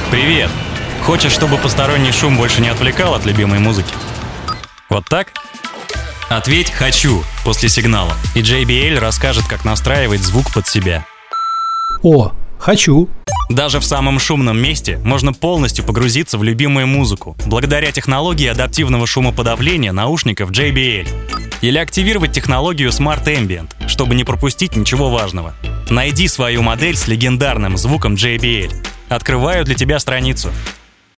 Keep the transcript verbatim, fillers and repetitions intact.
Привет! Хочешь, чтобы посторонний шум больше не отвлекал от любимой музыки? Вот так? Ответь «хочу» после сигнала, и джей би эл расскажет, как настраивать звук под себя. О, хочу. Даже в самом шумном месте можно полностью погрузиться в любимую музыку благодаря технологии адаптивного шумоподавления наушников джей би эл. Или активировать технологию Smart Ambient, чтобы не пропустить ничего важного. Найди свою модель с легендарным звуком джей би эл. Открываю для тебя страницу.